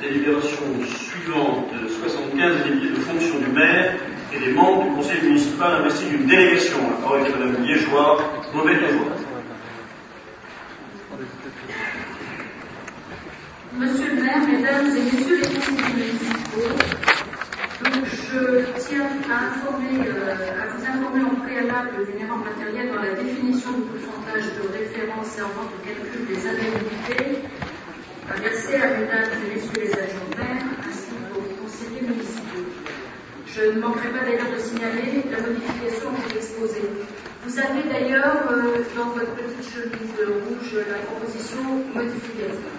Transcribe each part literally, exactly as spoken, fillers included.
Délibération suivante, soixante-quinze, indemnité de fonction du maire et des membres du conseil municipal investis d'une délégation. La parole est à Mme Liégeois, mauvaise voix. Monsieur le maire, mesdames et messieurs les conseillers municipaux, donc je tiens à, informer, euh, à vous informer en préalable d'une erreur matérielle dans la définition du pourcentage de référence servant au calcul des indemnités à verser à mesdames et messieurs les adjoints maires ainsi qu'aux conseillers municipaux. Je ne manquerai pas d'ailleurs de signaler la modification que j'ai exposée. Vous avez d'ailleurs euh, dans votre petite chemise rouge la proposition modificative.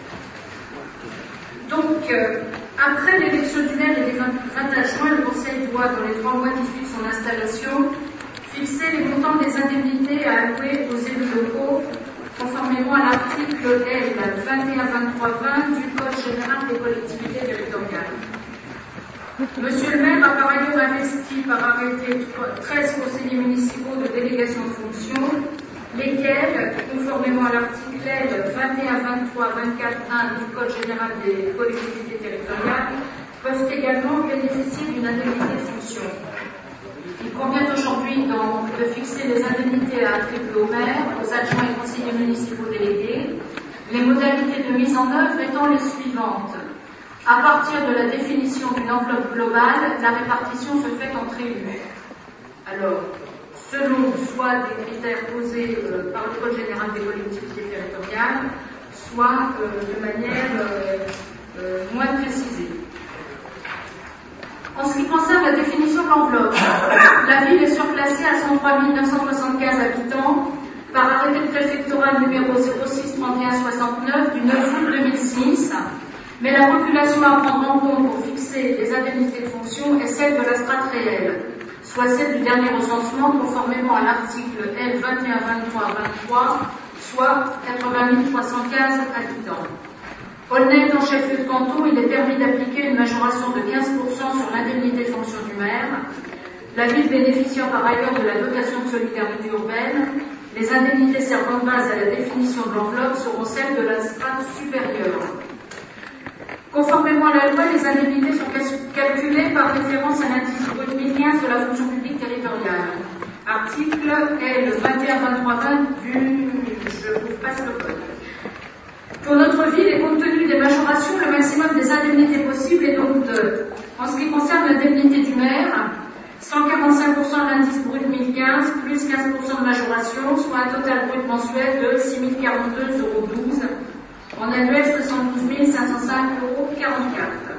Donc, euh, après l'élection du maire et des vingt adjoints, le Conseil doit, dans les trois mois qui suivent son installation, fixer les montants des indemnités à allouer aux élus locaux, conformément à l'article L vingt et un vingt-trois vingt du Code général des collectivités territoriales. Monsieur le maire a par ailleurs investi par arrêté treize conseillers municipaux de délégation de fonction, lesquels, conformément à l'article L vingt et un vingt-trois vingt-quatre un du Code général des collectivités territoriales, peuvent également bénéficier d'une indemnité de fonction. Il convient aujourd'hui de fixer les indemnités à attribuer aux maires, aux adjoints et conseillers municipaux délégués, les modalités de mise en œuvre étant les suivantes. À partir de la définition d'une enveloppe globale, la répartition se fait entre élus. Alors, selon soit des critères posés euh, par le Code général des collectivités territoriales, soit euh, de manière euh, euh, moins précisée. En ce qui concerne la définition de l'enveloppe, la ville est surclassée à cent trois mille neuf cent soixante-quinze habitants par arrêté préfectoral numéro zéro six trente et un soixante-neuf du neuf août deux mille six, mais la population à prendre en compte pour fixer les indemnités de fonction est celle de la strate réelle, soit celle du dernier recensement conformément à l'article L vingt et un vingt-trois vingt-trois, soit quatre-vingt mille trois cent quinze habitants. Honnête en chef-lieu de canton, il est permis d'appliquer une majoration de quinze pour cent sur l'indemnité de fonction du maire, la ville bénéficiant par ailleurs de la dotation de solidarité urbaine. Les indemnités servant de base à la définition de l'enveloppe seront celles de la strate supérieure. Conformément à la loi, les indemnités sont calculées par référence à l'indice brut mille quinze de la fonction publique territoriale. Article L vingt et un vingt-trois vingt du... Je vous passe le code. Pour notre ville, et compte tenu des majorations, le maximum des indemnités possibles est donc de, en ce qui concerne l'indemnité du maire, cent quarante-cinq pour cent de l'indice brut mille quinze plus quinze pour cent de majoration, soit un total brut mensuel de six mille quarante-deux euros douze. En annuel, soixante-douze mille cinq cent cinq euros quarante-quatre.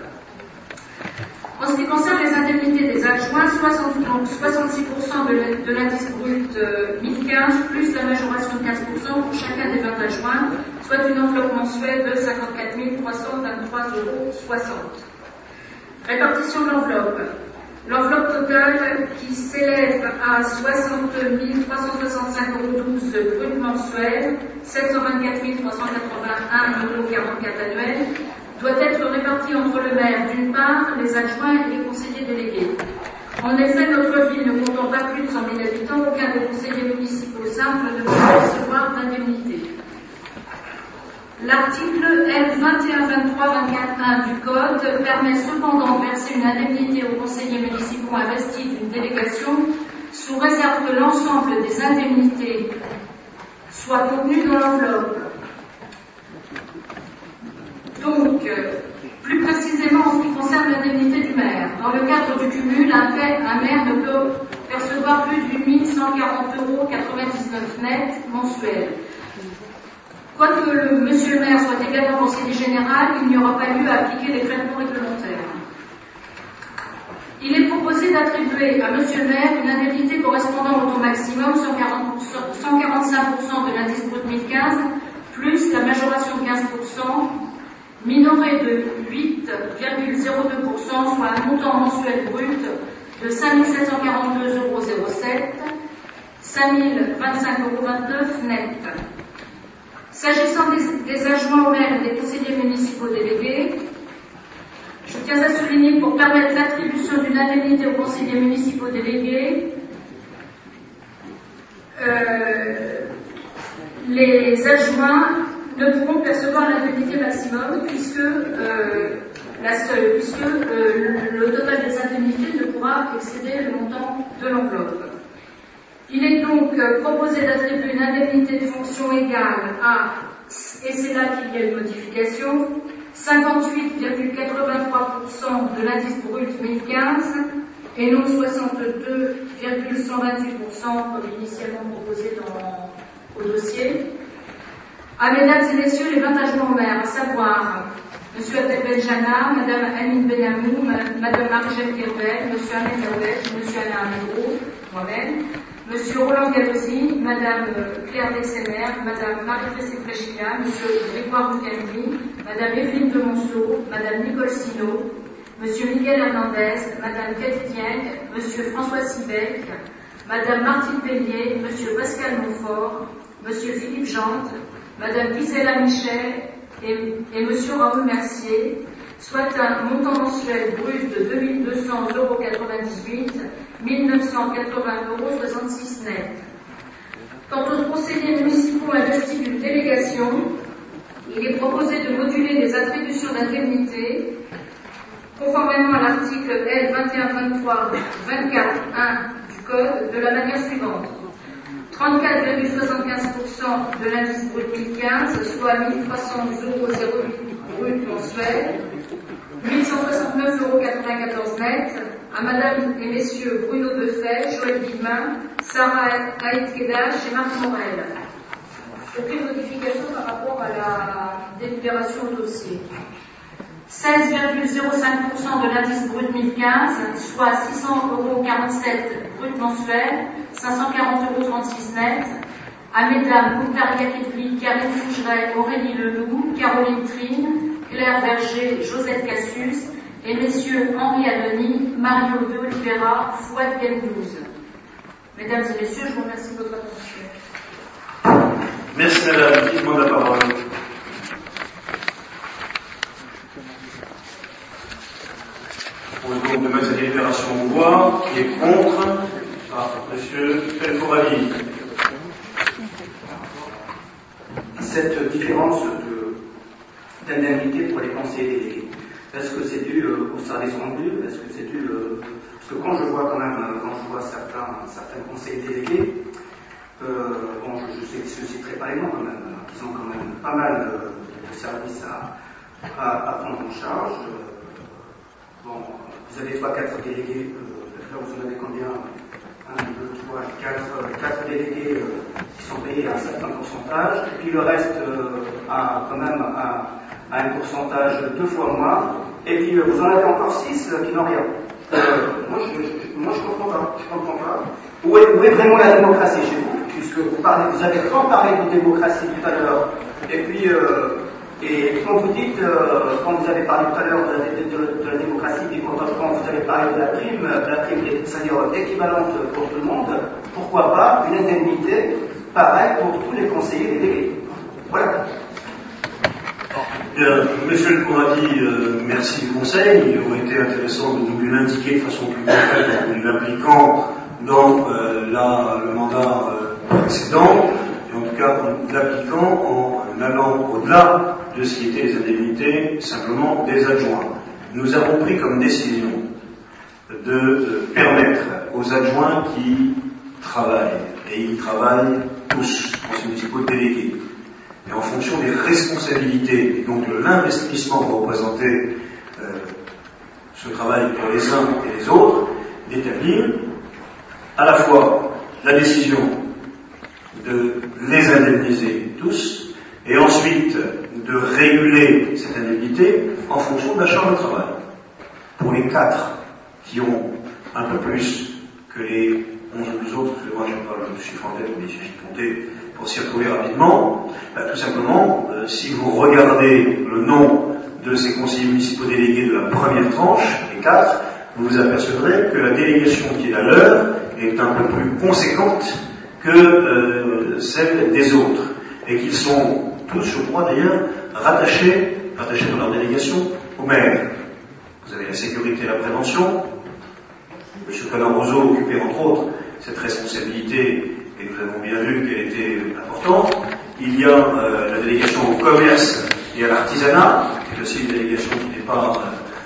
En ce qui concerne les indemnités des adjoints, soixante-six pour cent de l'indice brut mille quinze plus la majoration de quinze pour cent pour chacun des vingt adjoints, soit une enveloppe mensuelle de cinquante-quatre mille trois cent vingt-trois euros soixante. Répartition de l'enveloppe. L'enveloppe totale qui s'élève à soixante mille trois cent soixante-cinq euros douze brut mensuel, sept cent vingt-quatre mille trois cent quatre-vingt-un euros quarante-quatre annuel, doit être répartie entre le maire d'une part, les adjoints et les conseillers délégués. En effet, notre ville ne comptant pas plus de cent mille habitants, aucun des conseillers municipaux simples ne peut recevoir d'indemnité. L'article L vingt et un vingt-trois vingt-quatre un du Code permet cependant de verser une indemnité aux conseillers municipaux investis d'une délégation sous réserve que l'ensemble des indemnités soit contenu dans l'enveloppe. Donc, plus précisément en ce qui concerne l'indemnité du maire, dans le cadre du cumul, un maire ne peut percevoir plus de huit mille cent quarante euros quatre-vingt-dix-neuf net mensuels. Quoique le monsieur le maire soit également conseiller général, il n'y aura pas lieu à appliquer les traitements réglementaires. Il est proposé d'attribuer à monsieur le maire une indemnité correspondant au taux maximum cent quarante-cinq pour cent de l'indice brut mille quinze plus la majoration de quinze pour cent minorée de huit virgule zéro deux pour cent, soit un montant mensuel brut de cinq mille sept cent quarante-deux euros zéro sept, cinq mille vingt-cinq euros vingt-neuf net. S'agissant des, des adjoints au maire et des conseillers municipaux délégués, je tiens à souligner pour permettre l'attribution d'une indemnité aux conseillers municipaux délégués, euh, les adjoints ne pourront percevoir l'indemnité maximum puisque euh, la seule, puisque euh, le, le total des indemnités ne pourra excéder le montant de l'enveloppe. Il est donc euh, proposé d'attribuer une indemnité de fonction égale à, et c'est là qu'il y a une modification, cinquante-huit virgule quatre-vingt-trois pour cent de l'indice brut mille quinze et non soixante-deux virgule cent vingt-huit pour cent comme initialement proposé dans, au dossier. À mesdames et messieurs les vingt adjoints au maire, à savoir M. Abdel Benjana, Mme Anine Benamou, Mme Marie-Jeanne Kerbel, M. Ahmed Laouet, M. Alain Amedro, moi-même, M. Roland Gallosi, Mme Claire Dexemer, Mme Marie-Christine Fréchilla, M. Grégoire Boucani, Mme Evelyne de Monceau, Mme Nicole Sino, M. Miguel Hernandez, Mme Cathy Dieng, M. François Sibec, Mme Martine Pellier, M. Pascal Montfort, M. Philippe Jante, Mme Gisela Michel et, et M. Raoul Mercier, soit un montant mensuel brut de deux mille deux cents euros quatre-vingt-dix-huit, mille neuf cent quatre-vingts euros soixante-six net. Quant aux conseillers municipaux investis d'une délégation, il est proposé de moduler les attributions d'indemnité conformément à l'article L vingt et un vingt-trois vingt-quatre un du Code de la manière suivante. trente-quatre virgule soixante-quinze pour cent de l'indice brut mille quinze, soit mille trois cents euros zéro huit brut mensuel, mille cent soixante-neuf euros quatre-vingt-quatorze net, à Madame et Messieurs Bruno Defay, Joël Guillemin, Sarah Haït-Kedash et Marc Morel. Aucune modification par rapport à la délibération au dossier. seize virgule zéro cinq pour cent de l'indice brut mille quinze, soit six cents euros quarante-sept brut mensuel, cinq cent quarante euros trente-six net, à Mesdames Moutaria Kepli, Karine Fougeret, Aurélie Leloup, Caroline Trine, Claire Berger, Josette Cassius, et messieurs Henri Adoni, Mario de Oliveira, Fouad Gendouze. Mesdames et messieurs, je vous remercie de votre attention. Merci madame, qui demande la parole. On va donc de mettre sa délibération au voix, qui est contre, ah, monsieur Pelcoravi. Cette différence d'indemnité pour les conseillers délégués, est-ce que c'est dû euh, au service rendu? Est-ce que c'est dû euh, parce que quand je vois quand même quand je vois certains certains conseillers délégués, euh, bon je, je sais que je ne citerai pas les noms quand même, hein, qui ont quand même pas mal de, de services à, à, à prendre en charge. Euh, bon, vous avez trois, quatre délégués, euh, là vous en avez combien? Un, deux, trois, quatre, quatre délégués euh, qui sont payés à un certain pourcentage, et puis le reste euh, a quand même à, à un pourcentage deux fois moins, et puis euh, vous en avez encore six euh, qui n'ont rien. Euh, moi, je, je, moi je comprends pas, je comprends pas. Où est, où est vraiment la démocratie chez vous? Puisque vous parlez, vous avez tant parlé de démocratie tout à l'heure, et puis euh, et quand vous dites, euh, quand vous avez parlé tout à l'heure de, de, de, de la démocratie, et quand, quand vous avez parlé de la prime, de la prime, c'est-à-dire équivalente pour tout le monde, pourquoi pas une indemnité pareille pour tous les conseillers délégués? Voilà. Bien, monsieur le Couradi, euh, merci du conseil. Il aurait été intéressant de nous l'indiquer de façon plus concrète en l'impliquant dans euh, la, le mandat euh, précédent, et en tout cas en l'appliquant en allant au-delà de ce qui était les indemnités simplement des adjoints. Nous avons pris comme décision de euh, permettre aux adjoints qui travaillent, et ils travaillent tous, conseillers municipaux délégués, et en fonction des responsabilités, et donc de l'investissement pour représenter euh, ce travail pour les uns et les autres, d'établir à la fois la décision de les indemniser tous, et ensuite de réguler cette indemnité en fonction de la charge de travail. Pour les quatre qui ont un peu plus que les onze ou douze autres, excusez-moi, je ne sais pas le chiffre en tête, mais il suffit de compter pour s'y retrouver rapidement, bah, tout simplement, euh, si vous regardez le nom de ces conseillers municipaux délégués de la première tranche, les quatre, vous vous apercevrez que la délégation qui est la leur est un peu plus conséquente que euh, celle des autres, et qu'ils sont tous, je crois d'ailleurs, rattachés, rattachés dans leur délégation au maire. Vous avez la sécurité et la prévention. M. Canard-Roseau occupait entre autres cette responsabilité, et nous avons bien vu qu'elle était importante. Il y a euh, la délégation au commerce et à l'artisanat, qui est aussi une délégation qui n'est pas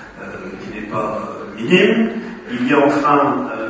n'est pas euh, minime. Il y a enfin euh,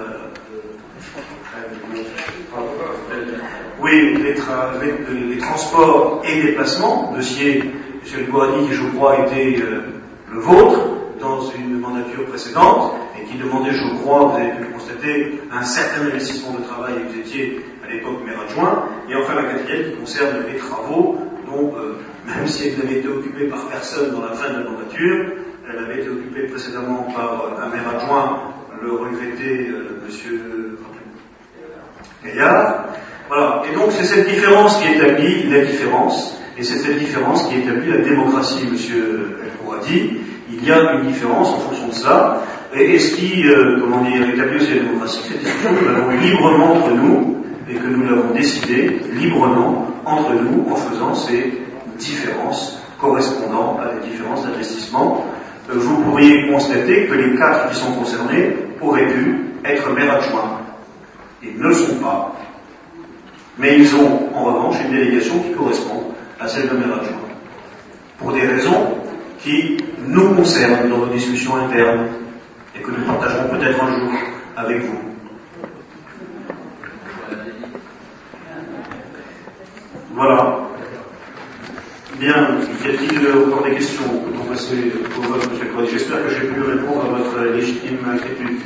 oui, les, tra les, les transports et déplacements, dossier, M. Bourani, qui je crois était euh, le vôtre dans une mandature précédente, et qui demandait, je crois, vous avez pu le constater, un certain investissement de travail, et vous étiez à l'époque maire adjoint, et enfin la quatrième qui concerne les travaux, dont, euh, même si elle n'avait été occupée par personne dans la fin de la mandature, elle avait été occupée précédemment par euh, un maire adjoint, le regretté euh, M. Gaillard. Voilà. Et donc c'est cette différence qui établit la différence, et c'est cette différence qui établit la démocratie, M. Elkour a dit. Il y a une différence en fonction de cela. Et, et ce qui, euh, comment dire, établit aussi la démocratie, c'est que nous l'avons librement entre nous, et que nous l'avons décidé librement entre nous en faisant ces différences correspondant à des différences d'investissement. Euh, vous pourriez constater que les quatre qui sont concernés auraient pu être maires adjoints. Ils ne le sont pas. Mais ils ont, en revanche, une délégation qui correspond à celle de maire adjoint. Pour des raisons qui nous concernent dans nos discussions internes et que nous partagerons peut-être un jour avec vous. Voilà. Bien, y a-t-il encore des questions? Peut-on passer au vote, M. le Président? J'espère que j'ai pu répondre à votre légitime inquiétude.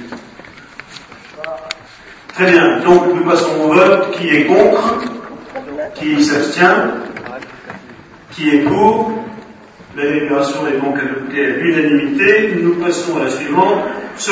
Très bien, donc nous passons au vote. Qui est contre? Qui s'abstient? Qui est pour? La délibération est donc adoptée à l'unanimité. Nous passons à la suivante.